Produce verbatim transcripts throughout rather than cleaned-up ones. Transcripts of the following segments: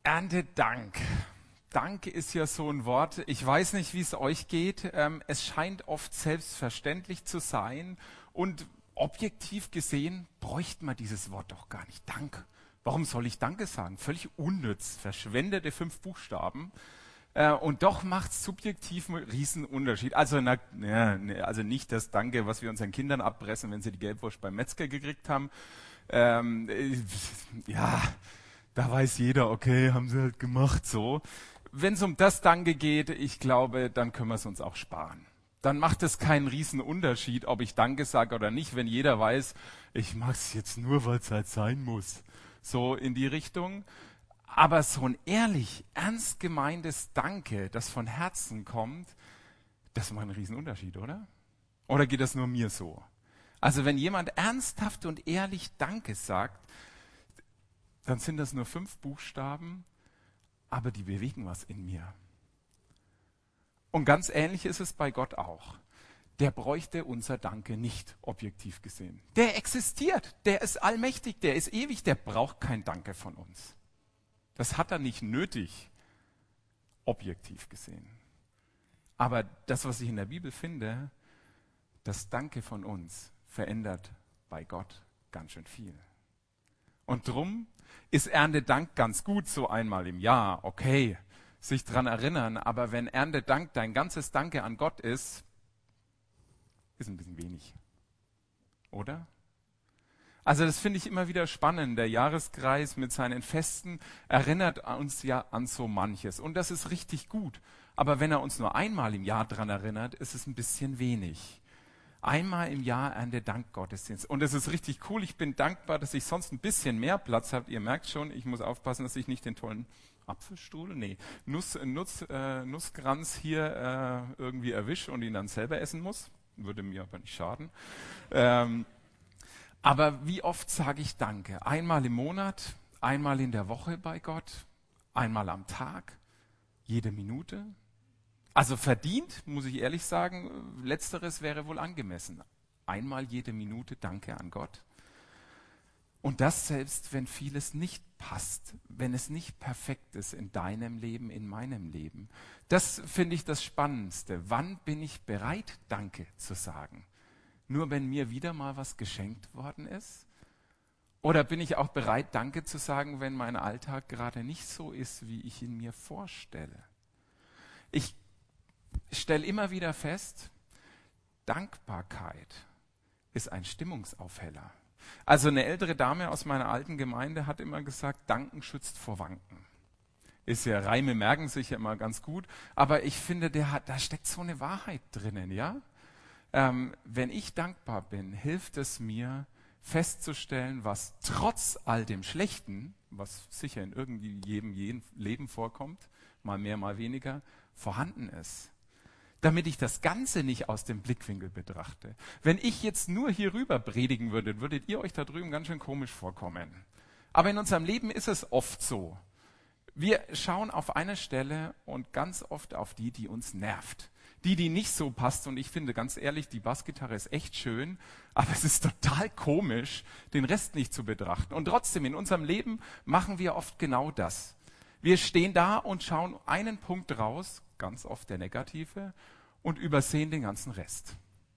Erntedank. Dank ist ja so ein Wort. Ich weiß nicht, wie es euch geht. Ähm, es scheint oft selbstverständlich zu sein. Und objektiv gesehen bräuchte man dieses Wort doch gar nicht. Dank. Warum soll ich Danke sagen? Völlig unnütz. Verschwendete fünf Buchstaben. Äh, und doch macht es subjektiv einen riesen Unterschied. Also, na, ja, ne, also nicht das Danke, was wir unseren Kindern abpressen, wenn sie die Gelbwurst beim Metzger gekriegt haben. Ähm, äh, ja, da weiß jeder, okay, haben sie halt gemacht, so. Wenn es um das Danke geht, ich glaube, dann können wir es uns auch sparen. Dann macht es keinen riesen Unterschied, ob ich Danke sage oder nicht, wenn jeder weiß, ich mache es jetzt nur, weil es halt sein muss. So in die Richtung. Aber so ein ehrlich, ernst gemeintes Danke, das von Herzen kommt, das macht einen riesen Unterschied, oder? Oder geht das nur mir so? Also wenn jemand ernsthaft und ehrlich Danke sagt, dann sind das nur fünf Buchstaben, aber die bewegen was in mir. Und ganz ähnlich ist es bei Gott auch. Der bräuchte unser Danke nicht, objektiv gesehen. Der existiert, der ist allmächtig, der ist ewig, der braucht kein Danke von uns. Das hat er nicht nötig, objektiv gesehen. Aber das, was ich in der Bibel finde, das Danke von uns verändert bei Gott ganz schön viel. Und drum ist Erntedank ganz gut, so einmal im Jahr, okay, sich dran erinnern, aber wenn Erntedank dein ganzes Danke an Gott ist, ist ein bisschen wenig. Oder? Also das finde ich immer wieder spannend. Der Jahreskreis mit seinen Festen erinnert uns ja an so manches. Und das ist richtig gut. Aber wenn er uns nur einmal im Jahr dran erinnert, ist es ein bisschen wenig. Einmal im Jahr Erntedank Gottesdienst. Und es ist richtig cool. Ich bin dankbar, dass ich sonst ein bisschen mehr Platz habe. Ihr merkt schon, ich muss aufpassen, dass ich nicht den tollen Apfelstrudel, nee, Nuss, Nuss, äh, Nusskranz hier äh, irgendwie erwische und ihn dann selber essen muss. Würde mir aber nicht schaden. Ähm, aber wie oft sage ich Danke? Einmal im Monat, einmal in der Woche bei Gott, einmal am Tag, jede Minute? Also verdient, muss ich ehrlich sagen, letzteres wäre wohl angemessen. Einmal jede Minute Danke an Gott. Und das selbst, wenn vieles nicht passt, wenn es nicht perfekt ist in deinem Leben, in meinem Leben. Das finde ich das Spannendste. Wann bin ich bereit, Danke zu sagen? Nur wenn mir wieder mal was geschenkt worden ist? Oder bin ich auch bereit, Danke zu sagen, wenn mein Alltag gerade nicht so ist, wie ich ihn mir vorstelle? Ich stelle immer wieder fest, Dankbarkeit ist ein Stimmungsaufheller. Also eine ältere Dame aus meiner alten Gemeinde hat immer gesagt, Danken schützt vor Wanken. Ist ja, Reime merken sich ja immer ganz gut, aber ich finde, der hat, da steckt so eine Wahrheit drinnen, ja? Ähm, wenn ich dankbar bin, hilft es mir festzustellen, was trotz all dem Schlechten, was sicher in irgendwie jedem, jedem Leben vorkommt, mal mehr, mal weniger, vorhanden ist. Damit ich das Ganze nicht aus dem Blickwinkel betrachte. Wenn ich jetzt nur hier rüber predigen würde, würdet ihr euch da drüben ganz schön komisch vorkommen. Aber in unserem Leben ist es oft so. Wir schauen auf eine Stelle und ganz oft auf die, die uns nervt. Die, die nicht so passt. Und ich finde ganz ehrlich, die Bassgitarre ist echt schön, aber es ist total komisch, den Rest nicht zu betrachten. Und trotzdem, in unserem Leben machen wir oft genau das. Wir stehen da und schauen einen Punkt raus, ganz oft der negative, und übersehen den ganzen Rest.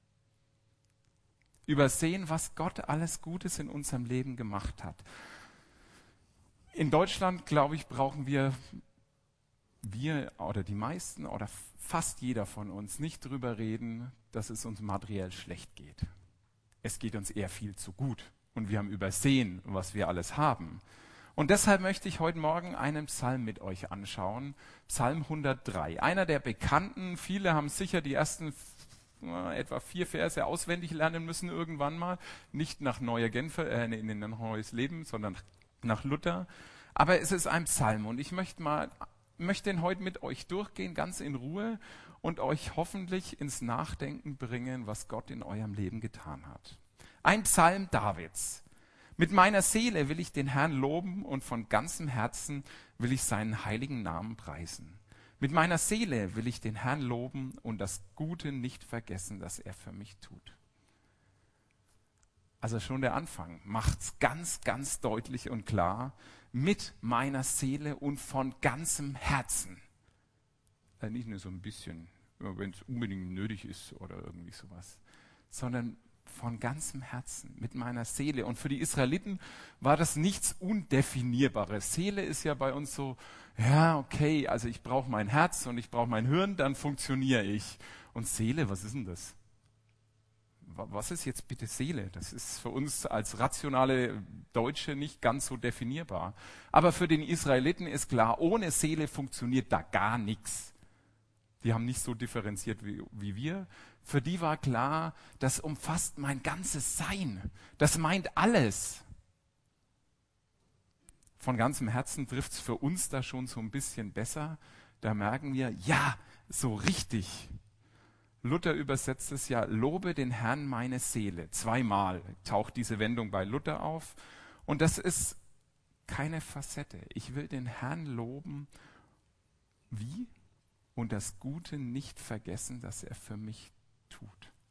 Übersehen, was Gott alles Gutes in unserem Leben gemacht hat. In Deutschland, glaube ich, brauchen wir, wir oder die meisten oder fast jeder von uns nicht drüber reden, dass es uns materiell schlecht geht. Es geht uns eher viel zu gut und wir haben übersehen, was wir alles haben. Und deshalb möchte ich heute Morgen einen Psalm mit euch anschauen, Psalm hundertdrei. Einer der bekannten, viele haben sicher die ersten äh, etwa vier Verse auswendig lernen müssen irgendwann mal. Nicht nach Neue Genfer, äh, in ein Neues Leben, sondern nach Luther. Aber es ist ein Psalm und ich möchte mal, möchte ihn heute mit euch durchgehen, ganz in Ruhe und euch hoffentlich ins Nachdenken bringen, was Gott in eurem Leben getan hat. Ein Psalm Davids. Mit meiner Seele will ich den Herrn loben und von ganzem Herzen will ich seinen heiligen Namen preisen. Mit meiner Seele will ich den Herrn loben und das Gute nicht vergessen, das er für mich tut. Also schon der Anfang macht's ganz, ganz deutlich und klar, mit meiner Seele und von ganzem Herzen. Also nicht nur so ein bisschen, wenn es unbedingt nötig ist oder irgendwie sowas, sondern von ganzem Herzen, mit meiner Seele. Und für die Israeliten war das nichts Undefinierbares. Seele ist ja bei uns so, ja, okay, also ich brauche mein Herz und ich brauche mein Hirn, dann funktioniere ich. Und Seele, was ist denn das? Was ist jetzt bitte Seele? Das ist für uns als rationale Deutsche nicht ganz so definierbar. Aber für den Israeliten ist klar, ohne Seele funktioniert da gar nichts. Die haben nicht so differenziert wie, wie wir. Für die war klar, das umfasst mein ganzes Sein. Das meint alles. Von ganzem Herzen trifft es für uns da schon so ein bisschen besser. Da merken wir, ja, so richtig. Luther übersetzt es ja, lobe den Herrn meine Seele. Zweimal taucht diese Wendung bei Luther auf. Und das ist keine Facette. Ich will den Herrn loben. Wie? Und das Gute nicht vergessen, das er für mich tut.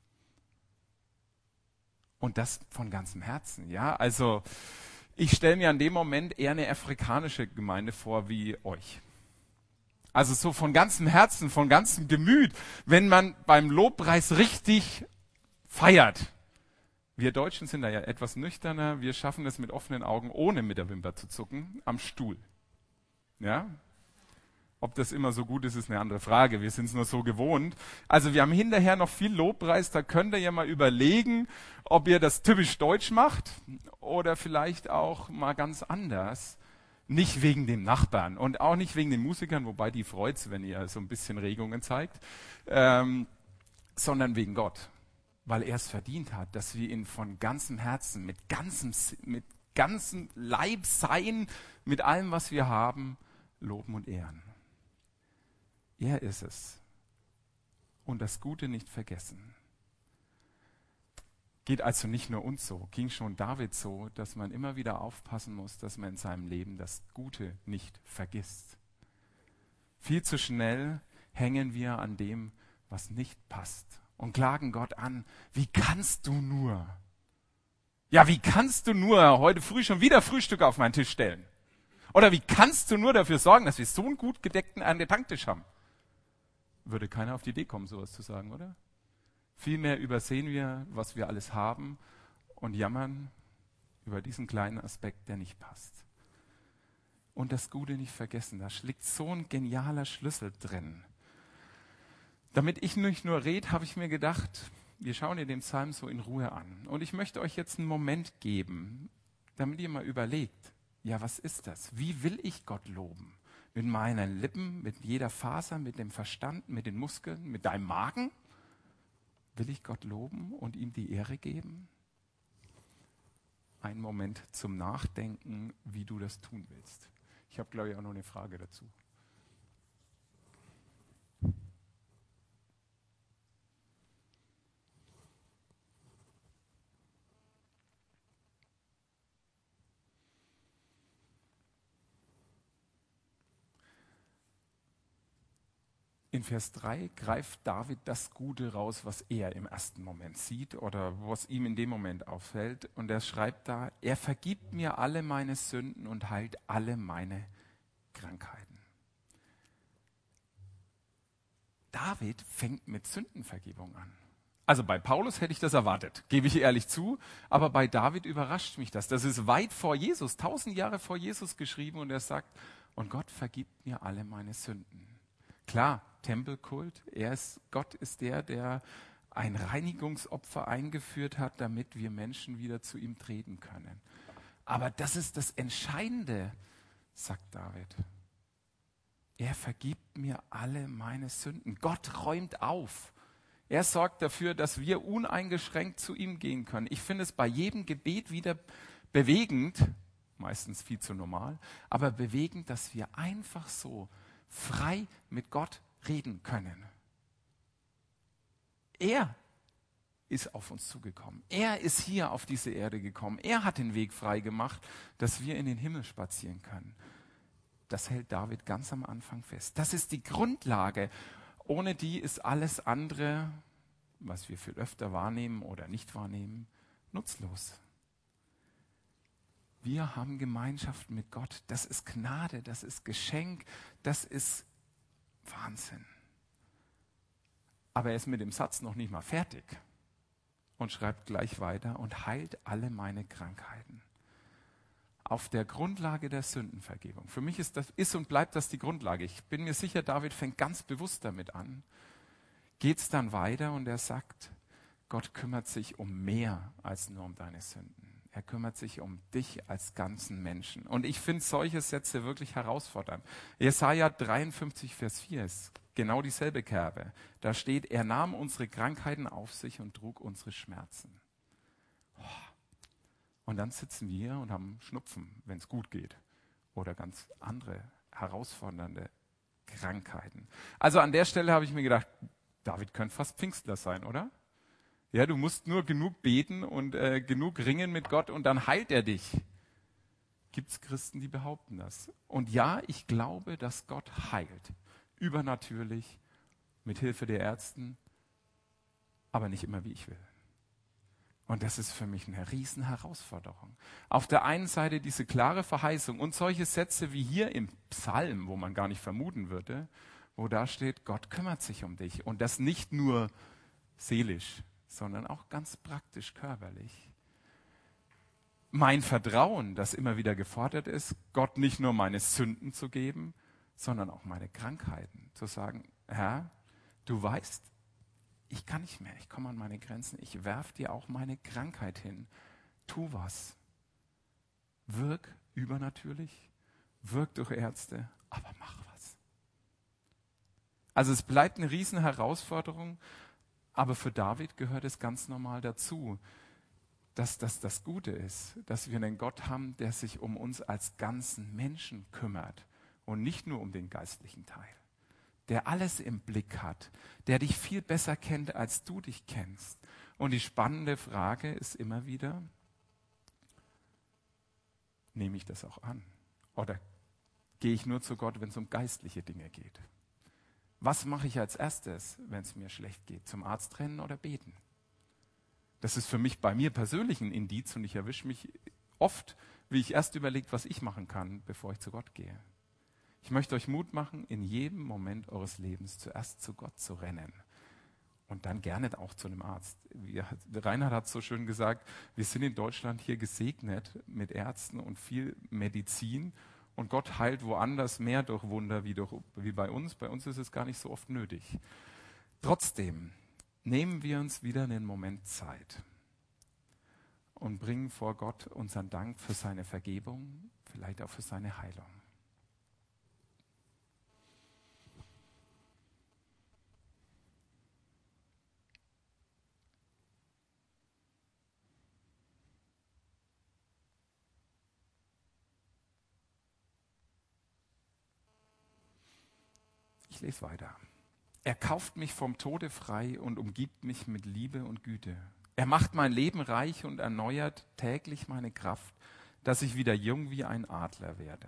Und das von ganzem Herzen, ja. Also ich stelle mir an dem Moment eher eine afrikanische Gemeinde vor wie euch. Also so von ganzem Herzen, von ganzem Gemüt, wenn man beim Lobpreis richtig feiert. Wir Deutschen sind da ja etwas nüchterner. Wir schaffen es mit offenen Augen, ohne mit der Wimper zu zucken, am Stuhl. Ja? Ob das immer so gut ist, ist eine andere Frage. Wir sind es nur so gewohnt. Also wir haben hinterher noch viel Lobpreis. Da könnt ihr ja mal überlegen, ob ihr das typisch deutsch macht oder vielleicht auch mal ganz anders. Nicht wegen dem Nachbarn und auch nicht wegen den Musikern, wobei die freut's, wenn ihr so ein bisschen Regungen zeigt, ähm, sondern wegen Gott, weil er es verdient hat, dass wir ihn von ganzem Herzen, mit ganzem, mit ganzem Leib sein, mit allem, was wir haben, loben und ehren. Er ist es. Und das Gute nicht vergessen. Geht also nicht nur uns so, ging schon David so, dass man immer wieder aufpassen muss, dass man in seinem Leben das Gute nicht vergisst. Viel zu schnell hängen wir an dem, was nicht passt und klagen Gott an, wie kannst du nur? Ja, wie kannst du nur heute früh schon wieder Frühstück auf meinen Tisch stellen? Oder wie kannst du nur dafür sorgen, dass wir so einen gut gedeckten Tanktisch haben? Würde keiner auf die Idee kommen, sowas zu sagen, oder? Vielmehr übersehen wir, was wir alles haben und jammern über diesen kleinen Aspekt, der nicht passt. Und das Gute nicht vergessen, da liegt so ein genialer Schlüssel drin. Damit ich nicht nur rede, habe ich mir gedacht, wir schauen dir den Psalm so in Ruhe an. Und ich möchte euch jetzt einen Moment geben, damit ihr mal überlegt, ja, was ist das? Wie will ich Gott loben? Mit meinen Lippen, mit jeder Faser, mit dem Verstand, mit den Muskeln, mit deinem Magen? Will ich Gott loben und ihm die Ehre geben? Ein Moment zum Nachdenken, wie du das tun willst. Ich habe, glaube ich, auch noch eine Frage dazu. In Vers drei greift David das Gute raus, was er im ersten Moment sieht oder was ihm in dem Moment auffällt. Und er schreibt da, er vergibt mir alle meine Sünden und heilt alle meine Krankheiten. David fängt mit Sündenvergebung an. Also bei Paulus hätte ich das erwartet, gebe ich ehrlich zu, aber bei David überrascht mich das. Das ist weit vor Jesus, tausend Jahre vor Jesus geschrieben und er sagt, und Gott vergibt mir alle meine Sünden. Klar, Tempelkult, er ist, Gott ist der, der ein Reinigungsopfer eingeführt hat, damit wir Menschen wieder zu ihm treten können. Aber das ist das Entscheidende, sagt David. Er vergibt mir alle meine Sünden. Gott räumt auf. Er sorgt dafür, dass wir uneingeschränkt zu ihm gehen können. Ich finde es bei jedem Gebet wieder bewegend, meistens viel zu normal, aber bewegend, dass wir einfach so frei mit Gott reden können. Er ist auf uns zugekommen. Er ist hier auf diese Erde gekommen. Er hat den Weg frei gemacht, dass wir in den Himmel spazieren können. Das hält David ganz am Anfang fest. Das ist die Grundlage. Ohne die ist alles andere, was wir viel öfter wahrnehmen oder nicht wahrnehmen, nutzlos. Wir haben Gemeinschaft mit Gott. Das ist Gnade, das ist Geschenk, das ist Wahnsinn. Aber er ist mit dem Satz noch nicht mal fertig und schreibt gleich weiter und heilt alle meine Krankheiten. Auf der Grundlage der Sündenvergebung. Für mich ist das ist und bleibt das die Grundlage. Ich bin mir sicher, David fängt ganz bewusst damit an. Geht es dann weiter und er sagt, Gott kümmert sich um mehr als nur um deine Sünden. Er kümmert sich um dich als ganzen Menschen. Und ich finde solche Sätze wirklich herausfordernd. Jesaja dreiundfünfzig, Vers vier ist genau dieselbe Kerbe. Da steht, er nahm unsere Krankheiten auf sich und trug unsere Schmerzen. Und dann sitzen wir hier und haben Schnupfen, wenn es gut geht. Oder ganz andere herausfordernde Krankheiten. Also an der Stelle habe ich mir gedacht, David könnte fast Pfingstler sein, oder? Ja, du musst nur genug beten und äh, genug ringen mit Gott und dann heilt er dich. Gibt es Christen, die behaupten das? Und ja, ich glaube, dass Gott heilt. Übernatürlich, mit Hilfe der Ärzten, aber nicht immer, wie ich will. Und das ist für mich eine riesen Herausforderung. Auf der einen Seite diese klare Verheißung und solche Sätze wie hier im Psalm, wo man gar nicht vermuten würde, wo da steht, Gott kümmert sich um dich. Und das nicht nur seelisch, sondern auch ganz praktisch körperlich. Mein Vertrauen, das immer wieder gefordert ist, Gott nicht nur meine Sünden zu geben, sondern auch meine Krankheiten. Zu sagen, Herr, du weißt, ich kann nicht mehr, ich komme an meine Grenzen, ich werfe dir auch meine Krankheit hin. Tu was. Wirk übernatürlich, wirk durch Ärzte, aber mach was. Also es bleibt eine riesen Herausforderung, aber für David gehört es ganz normal dazu, dass das das Gute ist, dass wir einen Gott haben, der sich um uns als ganzen Menschen kümmert und nicht nur um den geistlichen Teil, der alles im Blick hat, der dich viel besser kennt, als du dich kennst. Und die spannende Frage ist immer wieder, nehme ich das auch an? Oder gehe ich nur zu Gott, wenn es um geistliche Dinge geht? Was mache ich als erstes, wenn es mir schlecht geht? Zum Arzt rennen oder beten? Das ist für mich bei mir persönlich ein Indiz und ich erwische mich oft, wie ich erst überlege, was ich machen kann, bevor ich zu Gott gehe. Ich möchte euch Mut machen, in jedem Moment eures Lebens zuerst zu Gott zu rennen und dann gerne auch zu einem Arzt. Wie Reinhard hat so schön gesagt, wir sind in Deutschland hier gesegnet mit Ärzten und viel Medizin. Und Gott heilt woanders mehr durch Wunder wie, durch, wie bei uns. Bei uns ist es gar nicht so oft nötig. Trotzdem nehmen wir uns wieder einen Moment Zeit und bringen vor Gott unseren Dank für seine Vergebung, vielleicht auch für seine Heilung. Ich lese weiter. Er kauft mich vom Tode frei und umgibt mich mit Liebe und Güte. Er macht mein Leben reich und erneuert täglich meine Kraft, dass ich wieder jung wie ein Adler werde.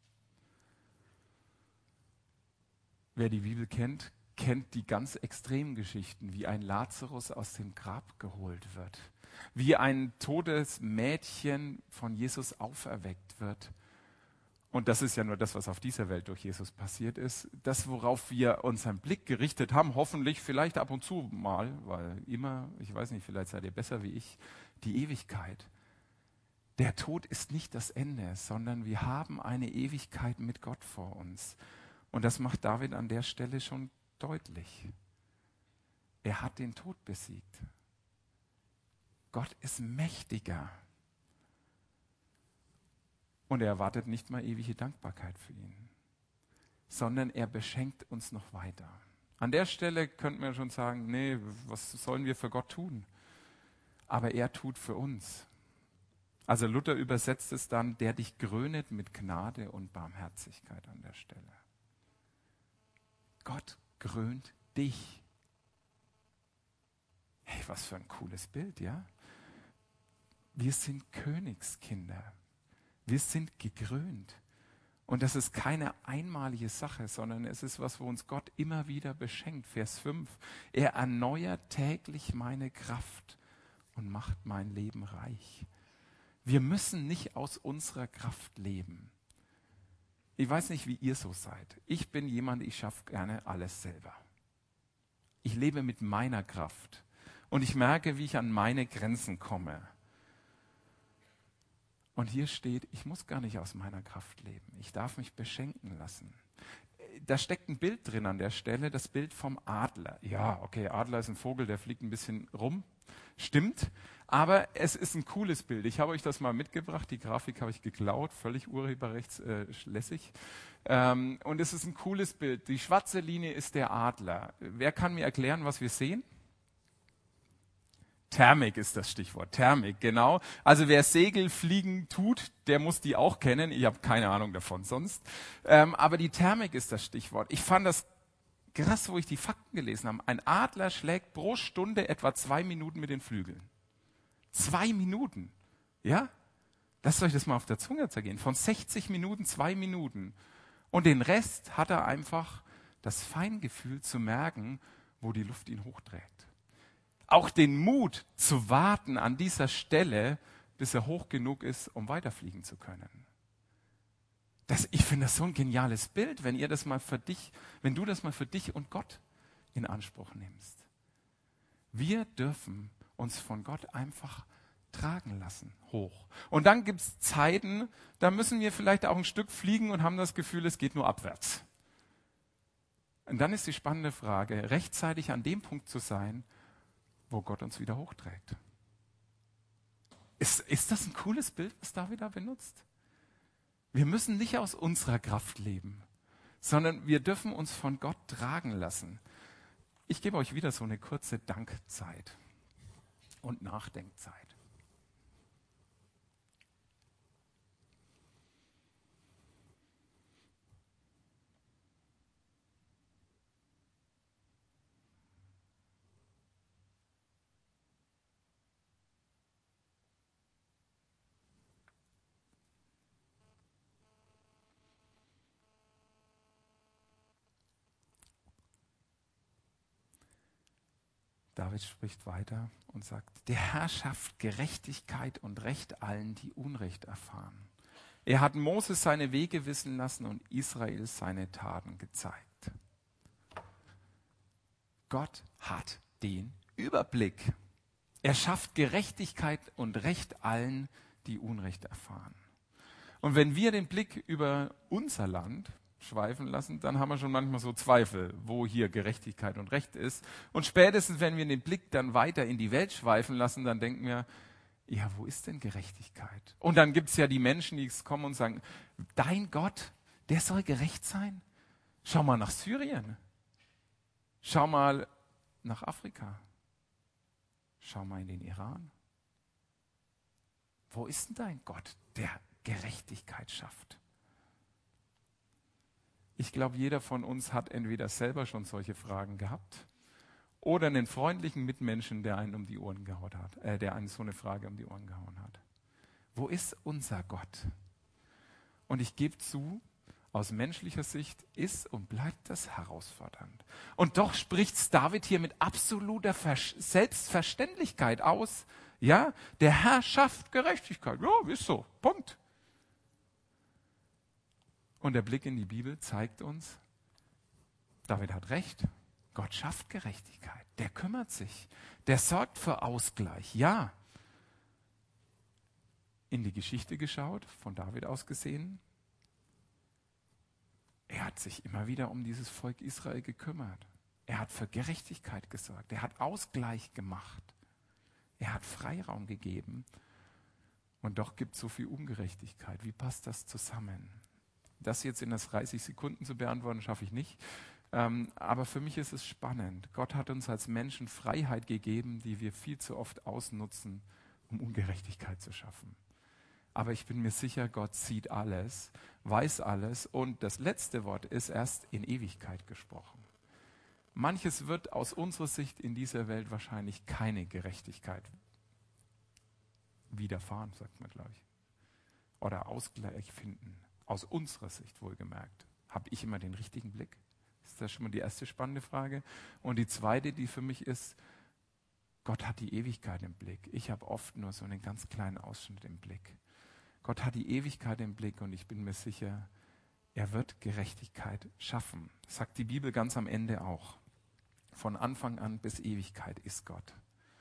Wer die Bibel kennt, kennt die ganz extremen Geschichten, wie ein Lazarus aus dem Grab geholt wird, wie ein totes Mädchen von Jesus auferweckt wird. Und das ist ja nur das, was auf dieser Welt durch Jesus passiert ist. Das, worauf wir unseren Blick gerichtet haben, hoffentlich vielleicht ab und zu mal, weil immer, ich weiß nicht, vielleicht seid ihr besser wie ich, die Ewigkeit. Der Tod ist nicht das Ende, sondern wir haben eine Ewigkeit mit Gott vor uns. Und das macht David an der Stelle schon deutlich. Er hat den Tod besiegt. Gott ist mächtiger. Und er erwartet nicht mal ewige Dankbarkeit für ihn, sondern er beschenkt uns noch weiter. An der Stelle könnten wir schon sagen, nee, was sollen wir für Gott tun? Aber er tut für uns. Also Luther übersetzt es dann, der dich krönet mit Gnade und Barmherzigkeit an der Stelle. Gott krönt dich. Hey, was für ein cooles Bild, ja? Wir sind Königskinder. Wir sind gekrönt. Und das ist keine einmalige Sache, sondern es ist was, wo uns Gott immer wieder beschenkt. Vers fünf. Er erneuert täglich meine Kraft und macht mein Leben reich. Wir müssen nicht aus unserer Kraft leben. Ich weiß nicht, wie ihr so seid. Ich bin jemand, ich schaffe gerne alles selber. Ich lebe mit meiner Kraft. Und ich merke, wie ich an meine Grenzen komme. Und hier steht, ich muss gar nicht aus meiner Kraft leben. Ich darf mich beschenken lassen. Da steckt ein Bild drin an der Stelle, das Bild vom Adler. Ja, okay, Adler ist ein Vogel, der fliegt ein bisschen rum. Stimmt, aber es ist ein cooles Bild. Ich habe euch das mal mitgebracht. Die Grafik habe ich geklaut, völlig urheberrechtslässig. Ähm, und es ist ein cooles Bild. Die schwarze Linie ist der Adler. Wer kann mir erklären, was wir sehen? Thermik ist das Stichwort. Thermik, genau. Also wer Segelfliegen tut, der muss die auch kennen. Ich habe keine Ahnung davon sonst. Ähm, aber die Thermik ist das Stichwort. Ich fand das krass, wo ich die Fakten gelesen habe. Ein Adler schlägt pro Stunde etwa zwei Minuten mit den Flügeln. Zwei Minuten. Ja? Lasst euch das mal auf der Zunge zergehen. Von sechzig Minuten, zwei Minuten. Und den Rest hat er einfach das Feingefühl zu merken, wo die Luft ihn hochträgt. Auch den Mut zu warten an dieser Stelle, bis er hoch genug ist, um weiterfliegen zu können. Das, ich finde das so ein geniales Bild, wenn ihr das mal für dich, wenn du das mal für dich und Gott in Anspruch nimmst. Wir dürfen uns von Gott einfach tragen lassen, hoch. Und dann gibt es Zeiten, da müssen wir vielleicht auch ein Stück fliegen und haben das Gefühl, es geht nur abwärts. Und dann ist die spannende Frage, rechtzeitig an dem Punkt zu sein, wo Gott uns wieder hochträgt. Ist, ist das ein cooles Bild, was David da benutzt? Wir müssen nicht aus unserer Kraft leben, sondern wir dürfen uns von Gott tragen lassen. Ich gebe euch wieder so eine kurze Dankzeit und Nachdenkzeit. David spricht weiter und sagt, der Herr schafft Gerechtigkeit und Recht allen, die Unrecht erfahren. Er hat Moses seine Wege wissen lassen und Israel seine Taten gezeigt. Gott hat den Überblick. Er schafft Gerechtigkeit und Recht allen, die Unrecht erfahren. Und wenn wir den Blick über unser Land schweifen lassen, dann haben wir schon manchmal so Zweifel, wo hier Gerechtigkeit und Recht ist. Und spätestens, wenn wir den Blick dann weiter in die Welt schweifen lassen, dann denken wir, ja, wo ist denn Gerechtigkeit? Und dann gibt es ja die Menschen, die kommen und sagen, dein Gott, der soll gerecht sein? Schau mal nach Syrien. Schau mal nach Afrika. Schau mal in den Iran. Wo ist denn dein Gott, der Gerechtigkeit schafft? Ich glaube, jeder von uns hat entweder selber schon solche Fragen gehabt oder einen freundlichen Mitmenschen, der einen um die Ohren gehauen hat, äh, der einen so eine Frage um die Ohren gehauen hat. Wo ist unser Gott? Und ich gebe zu, aus menschlicher Sicht ist und bleibt das herausfordernd. Und doch spricht es David hier mit absoluter Ver- Selbstverständlichkeit aus. Ja, der Herr schafft Gerechtigkeit. Ja, ist so. Punkt. Und der Blick in die Bibel zeigt uns, David hat recht. Gott schafft Gerechtigkeit. Der kümmert sich. Der sorgt für Ausgleich. Ja. In die Geschichte geschaut, von David aus gesehen. Er hat sich immer wieder um dieses Volk Israel gekümmert. Er hat für Gerechtigkeit gesorgt. Er hat Ausgleich gemacht. Er hat Freiraum gegeben. Und doch gibt es so viel Ungerechtigkeit. Wie passt das zusammen? Das jetzt in das dreißig Sekunden zu beantworten, schaffe ich nicht. Ähm, aber für mich ist es spannend. Gott hat uns als Menschen Freiheit gegeben, die wir viel zu oft ausnutzen, um Ungerechtigkeit zu schaffen. Aber ich bin mir sicher, Gott sieht alles, weiß alles und das letzte Wort ist erst in Ewigkeit gesprochen. Manches wird aus unserer Sicht in dieser Welt wahrscheinlich keine Gerechtigkeit widerfahren, sagt man, glaube ich. Oder Ausgleich finden. Aus unserer Sicht wohlgemerkt. Habe ich immer den richtigen Blick? Ist das schon mal die erste spannende Frage. Und die zweite, die für mich ist, Gott hat die Ewigkeit im Blick. Ich habe oft nur so einen ganz kleinen Ausschnitt im Blick. Gott hat die Ewigkeit im Blick und ich bin mir sicher, er wird Gerechtigkeit schaffen. Sagt die Bibel ganz am Ende auch. Von Anfang an bis Ewigkeit ist Gott.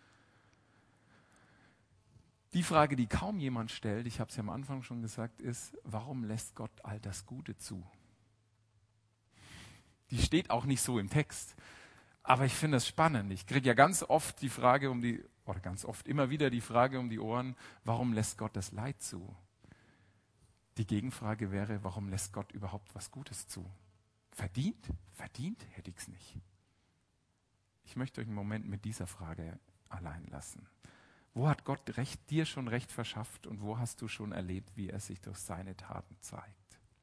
Die Frage, die kaum jemand stellt, ich habe es ja am Anfang schon gesagt, ist, warum lässt Gott all das Gute zu? Die steht auch nicht so im Text. Aber ich finde es spannend. Ich kriege ja ganz oft die Frage um die, oder ganz oft immer wieder die Frage um die Ohren, warum lässt Gott das Leid zu? Die Gegenfrage wäre, warum lässt Gott überhaupt was Gutes zu? Verdient? Verdient hätte ich es nicht. Ich möchte euch einen Moment mit dieser Frage allein lassen. Wo hat Gott recht, dir schon Recht verschafft und wo hast du schon erlebt, wie er sich durch seine Taten zeigt?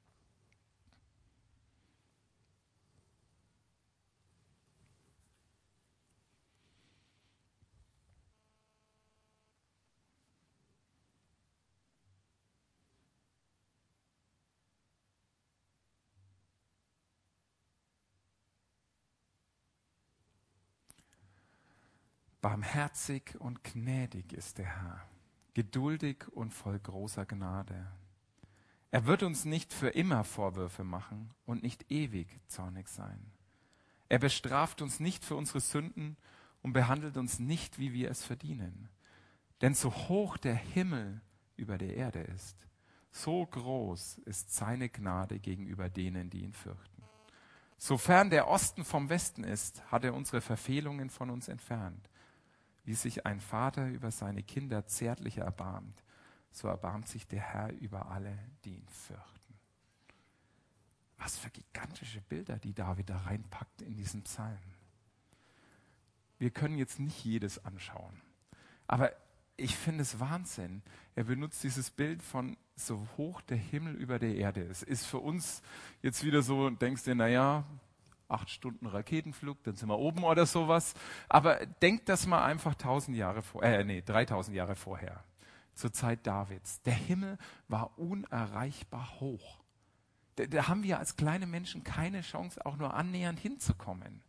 Barmherzig und gnädig ist der Herr, geduldig und voll großer Gnade. Er wird uns nicht für immer Vorwürfe machen und nicht ewig zornig sein. Er bestraft uns nicht für unsere Sünden und behandelt uns nicht, wie wir es verdienen. Denn so hoch der Himmel über der Erde ist, so groß ist seine Gnade gegenüber denen, die ihn fürchten. Sofern der Osten vom Westen ist, hat er unsere Verfehlungen von uns entfernt. Wie sich ein Vater über seine Kinder zärtlich erbarmt, so erbarmt sich der Herr über alle, die ihn fürchten. Was für gigantische Bilder, die David da reinpackt in diesen Psalm. Wir können jetzt nicht jedes anschauen, aber ich finde es Wahnsinn. Er benutzt dieses Bild von so hoch der Himmel über der Erde. Es ist für uns jetzt wieder so, denkst du, naja, acht Stunden Raketenflug, dann sind wir oben oder sowas. Aber denkt das mal einfach tausend Jahre vor, äh, nee, dreitausend Jahre vorher, zur Zeit Davids. Der Himmel war unerreichbar hoch. Da, da haben wir als kleine Menschen keine Chance, auch nur annähernd hinzukommen.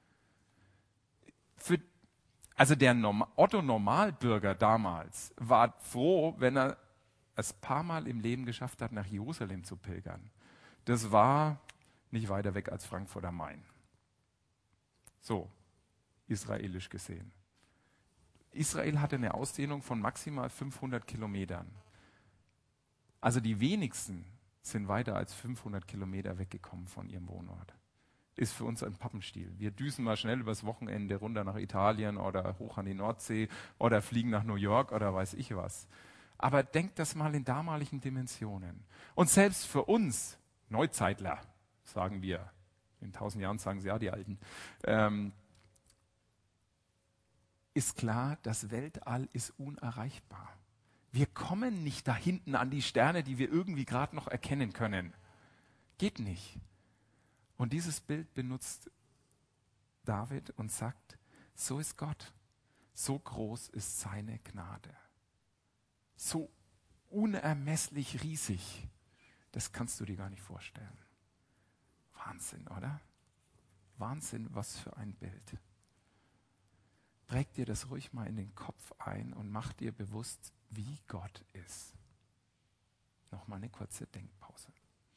Für, also der Norm- Otto-Normalbürger damals war froh, wenn er es ein paar Mal im Leben geschafft hat, nach Jerusalem zu pilgern. Das war nicht weiter weg als Frankfurt am Main. So, israelisch gesehen. Israel hatte eine Ausdehnung von maximal fünfhundert Kilometern. Also die wenigsten sind weiter als fünfhundert Kilometer weggekommen von ihrem Wohnort. Ist für uns ein Pappenstiel. Wir düsen mal schnell übers Wochenende runter nach Italien oder hoch an die Nordsee oder fliegen nach New York oder weiß ich was. Aber denkt das mal in damaligen Dimensionen. Und selbst für uns, Neuzeitler, sagen wir, in tausend Jahren sagen sie ja die Alten, ähm, ist klar, das Weltall ist unerreichbar. Wir kommen nicht da hinten an die Sterne, die wir irgendwie gerade noch erkennen können. Geht nicht. Und dieses Bild benutzt David und sagt, so ist Gott, so groß ist seine Gnade. So unermesslich riesig, das kannst du dir gar nicht vorstellen. Wahnsinn, oder? Wahnsinn, was für ein Bild. Präg dir das ruhig mal in den Kopf ein und mach dir bewusst, wie Gott ist. Nochmal eine kurze Denkpause.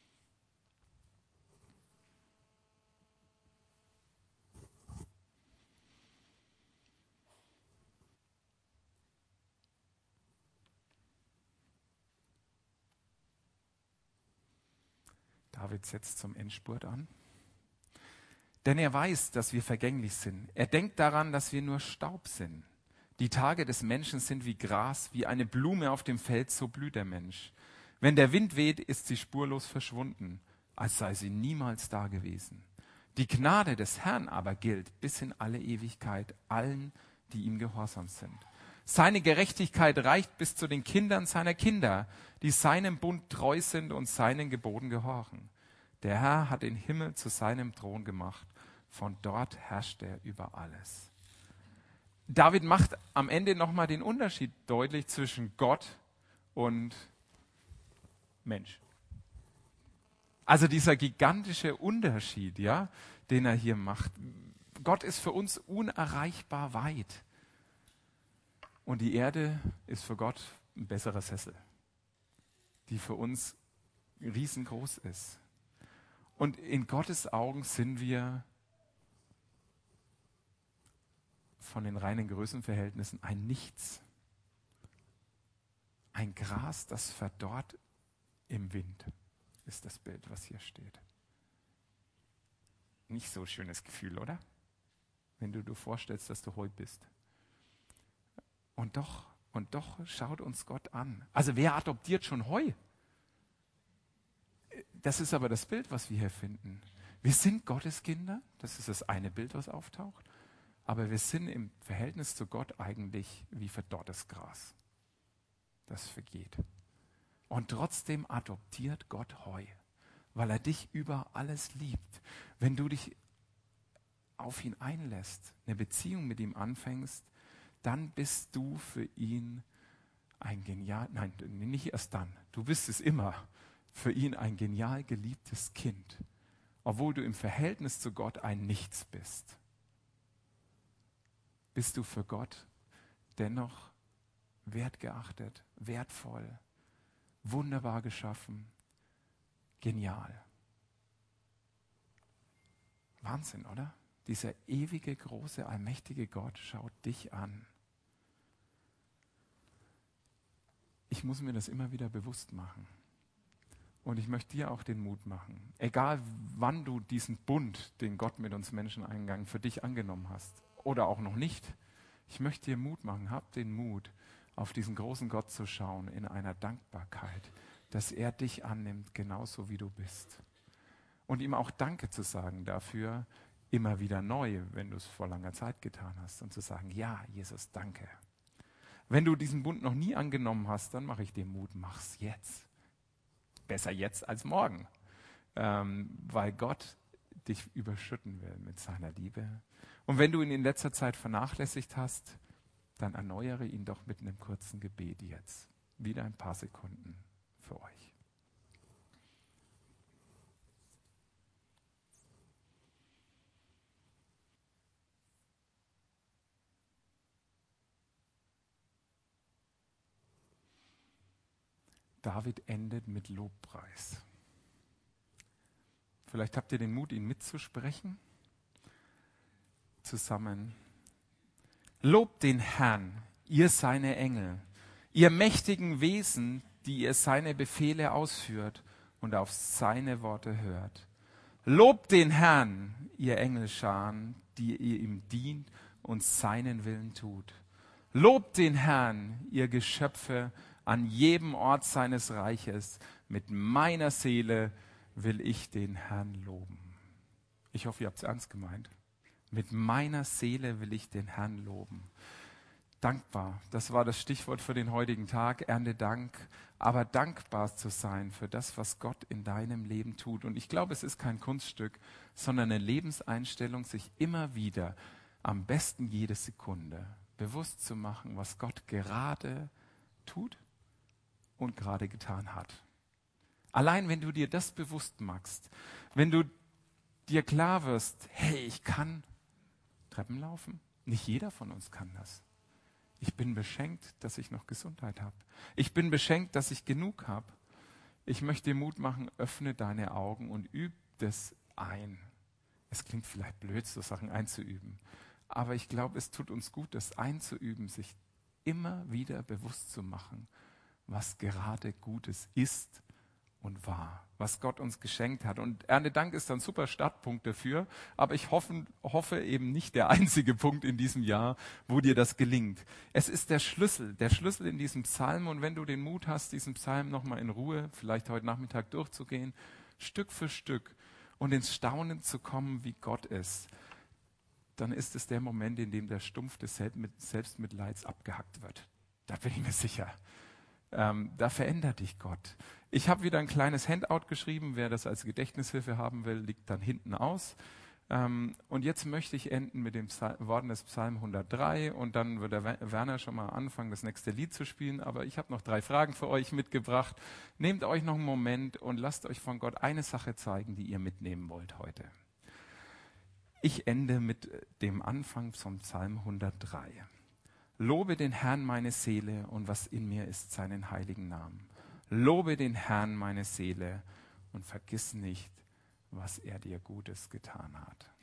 David setzt zum Endspurt an. Denn er weiß, dass wir vergänglich sind. Er denkt daran, dass wir nur Staub sind. Die Tage des Menschen sind wie Gras, wie eine Blume auf dem Feld, so blüht der Mensch. Wenn der Wind weht, ist sie spurlos verschwunden, als sei sie niemals da gewesen. Die Gnade des Herrn aber gilt bis in alle Ewigkeit allen, die ihm gehorsam sind. Seine Gerechtigkeit reicht bis zu den Kindern seiner Kinder, die seinem Bund treu sind und seinen Geboten gehorchen. Der Herr hat den Himmel zu seinem Thron gemacht. Von dort herrscht er über alles. David macht am Ende nochmal den Unterschied deutlich zwischen Gott und Mensch. Also dieser gigantische Unterschied, ja, den er hier macht. Gott ist für uns unerreichbar weit. Und die Erde ist für Gott ein besserer Sessel, die für uns riesengroß ist. Und in Gottes Augen sind wir von den reinen Größenverhältnissen ein Nichts. Ein Gras, das verdorrt im Wind, ist das Bild, was hier steht. Nicht so ein schönes Gefühl, oder? Wenn du dir vorstellst, dass du Heu bist. Und doch, und doch schaut uns Gott an. Also wer adoptiert schon Heu? Das ist aber das Bild, was wir hier finden. Wir sind Gottes Kinder, das ist das eine Bild, was auftaucht. Aber wir sind im Verhältnis zu Gott eigentlich wie verdorrtes Gras. Das vergeht. Und trotzdem adoptiert Gott Heu, weil er dich über alles liebt. Wenn du dich auf ihn einlässt, eine Beziehung mit ihm anfängst, dann bist du für ihn ein genial, nein, nicht erst dann, du bist es immer, für ihn ein genial geliebtes Kind, obwohl du im Verhältnis zu Gott ein Nichts bist. Bist du für Gott dennoch wertgeachtet, wertvoll, wunderbar geschaffen, genial. Wahnsinn, oder? Dieser ewige, große, allmächtige Gott schaut dich an. Ich muss mir das immer wieder bewusst machen. Und ich möchte dir auch den Mut machen. Egal, wann du diesen Bund, den Gott mit uns Menschen eingegangen, für dich angenommen hast oder auch noch nicht. Ich möchte dir Mut machen. Hab den Mut, auf diesen großen Gott zu schauen in einer Dankbarkeit, dass er dich annimmt, genauso wie du bist. Und ihm auch Danke zu sagen dafür, immer wieder neu, wenn du es vor langer Zeit getan hast. Und zu sagen, ja, Jesus, danke. Wenn du diesen Bund noch nie angenommen hast, dann mache ich dir Mut, mach's jetzt. Besser jetzt als morgen. Ähm, weil Gott dich überschütten will mit seiner Liebe. Und wenn du ihn in letzter Zeit vernachlässigt hast, dann erneuere ihn doch mit einem kurzen Gebet jetzt. Wieder ein paar Sekunden für euch. David endet mit Lobpreis. Vielleicht habt ihr den Mut, ihn mitzusprechen. Zusammen. Lobt den Herrn, ihr seine Engel, ihr mächtigen Wesen, die ihr seine Befehle ausführt und auf seine Worte hört. Lobt den Herrn, ihr Engelscharen, die ihr ihm dient und seinen Willen tut. Lobt den Herrn, ihr Geschöpfe, an jedem Ort seines Reiches. Mit meiner Seele will ich den Herrn loben. Ich hoffe, ihr habt es ernst gemeint. Mit meiner Seele will ich den Herrn loben. Dankbar, das war das Stichwort für den heutigen Tag, Erntedank. Aber dankbar zu sein für das, was Gott in deinem Leben tut. Und ich glaube, es ist kein Kunststück, sondern eine Lebenseinstellung, sich immer wieder, am besten jede Sekunde, bewusst zu machen, was Gott gerade tut und gerade getan hat. Allein wenn du dir das bewusst machst, wenn du dir klar wirst, hey, ich kann Treppen laufen, nicht jeder von uns kann das. Ich bin beschenkt, dass ich noch Gesundheit habe. Ich bin beschenkt, dass ich genug habe. Ich möchte dir Mut machen, öffne deine Augen und üb das ein. Es klingt vielleicht blöd, so Sachen einzuüben, aber ich glaube, es tut uns gut, das einzuüben, sich immer wieder bewusst zu machen, was gerade Gutes ist und war, was Gott uns geschenkt hat. Und Erntedank ist ein super Startpunkt dafür, aber ich hoffe, hoffe eben nicht der einzige Punkt in diesem Jahr, wo dir das gelingt. Es ist der Schlüssel, der Schlüssel in diesem Psalm, und wenn du den Mut hast, diesen Psalm nochmal in Ruhe, vielleicht heute Nachmittag durchzugehen, Stück für Stück und ins Staunen zu kommen, wie Gott ist, dann ist es der Moment, in dem der Stumpf des Selbstmitleids abgehackt wird. Da bin ich mir sicher. Ähm, da verändert dich Gott. Ich habe wieder ein kleines Handout geschrieben. Wer das als Gedächtnishilfe haben will, liegt dann hinten aus. Ähm, und jetzt möchte ich enden mit den Psal- Worten des Psalm hundertdrei, und dann wird der Werner schon mal anfangen, das nächste Lied zu spielen. Aber ich habe noch drei Fragen für euch mitgebracht. Nehmt euch noch einen Moment und lasst euch von Gott eine Sache zeigen, die ihr mitnehmen wollt heute. Ich ende mit dem Anfang vom Psalm hundertdrei. Lobe den Herrn meine Seele und was in mir ist, seinen heiligen Namen. Lobe den Herrn meine Seele und vergiss nicht, was er dir Gutes getan hat.